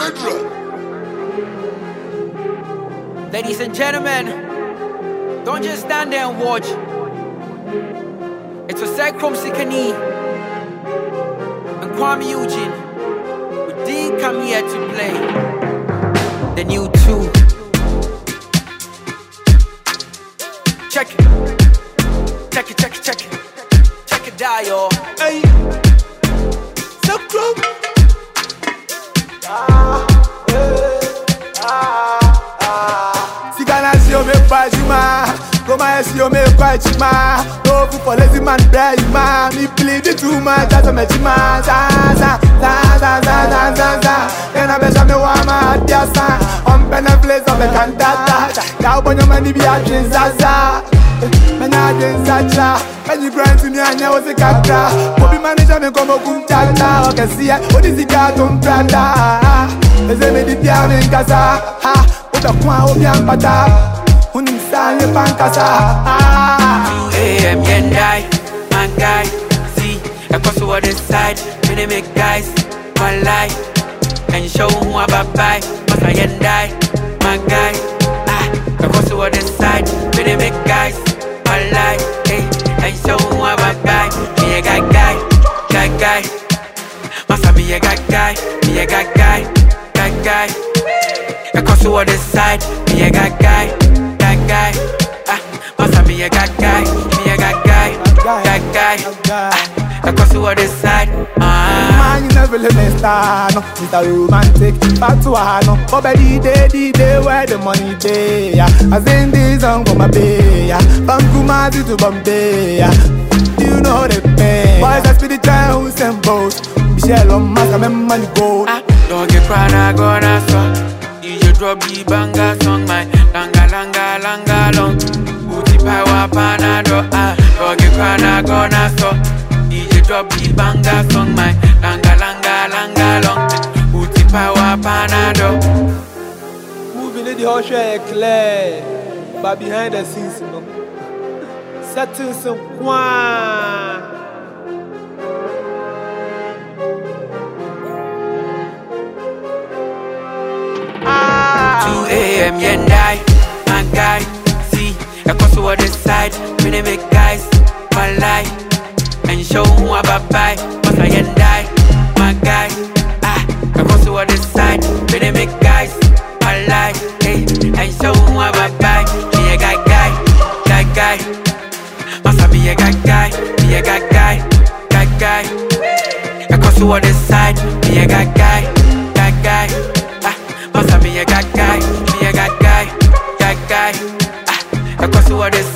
Ladies and gentlemen, don't just stand there and watch. It's a Sekrom Sikani and Kwame Eugene. We did come here to play the new two. Check it, check it, check it, check it, check it out, y'all. Hey, Sekrom. Si on me pas ma, comment si on me pas ma, oh vous pour les man braille ma, me plead too much that's me ma, za, and I bet me wa ma diasa, on pen a place of the cantata, now when your money be a dream zaza, man a dream zaza, when you grind to me and I was a capta, Bobby manager me come kunchata, okay see what is the cartoon prada, les amis di piano in casa, ha. Uda kwa obiang pata, unisanye pankasa. 2 AM yendai, my guy. See, across the other side, when they make guys one lie and show who I bye. Masa yendai, my guy. Across the other side, when they make guys one lie, hey, and show who I bye. Me a guy. Masa me a guy. Across the other side, me a guy. Must be a guy. Across the other side, man, you never let me start, no. Mr. Romantic, back to no. But by the day where the money day, yeah. I sing this song for my bay, yeah. From Kumasi to Bombay, yeah. You know the pain. Boys that speed the time, who's and boats. Michelle on Massa, my money go. Don't get crying, I gonna song. DJ drop the banga song, my langa long. Booty power panado, don't get crying, I gonna song. DJ drop the banga song, my langa long. Booty power panado. Moving in the hush clear, but behind the scenes, you know. Setting some quan. 2 AM yendai, my guy. See, across the other side, when they make guys one lie and show who I bye. Masa yendai, my guy. Across the other side, when they make guys one lie, hey, and show who I bye. Me a guy. Masa be a guy. Across the other side, me a guy. Must be a guy. Across the other side.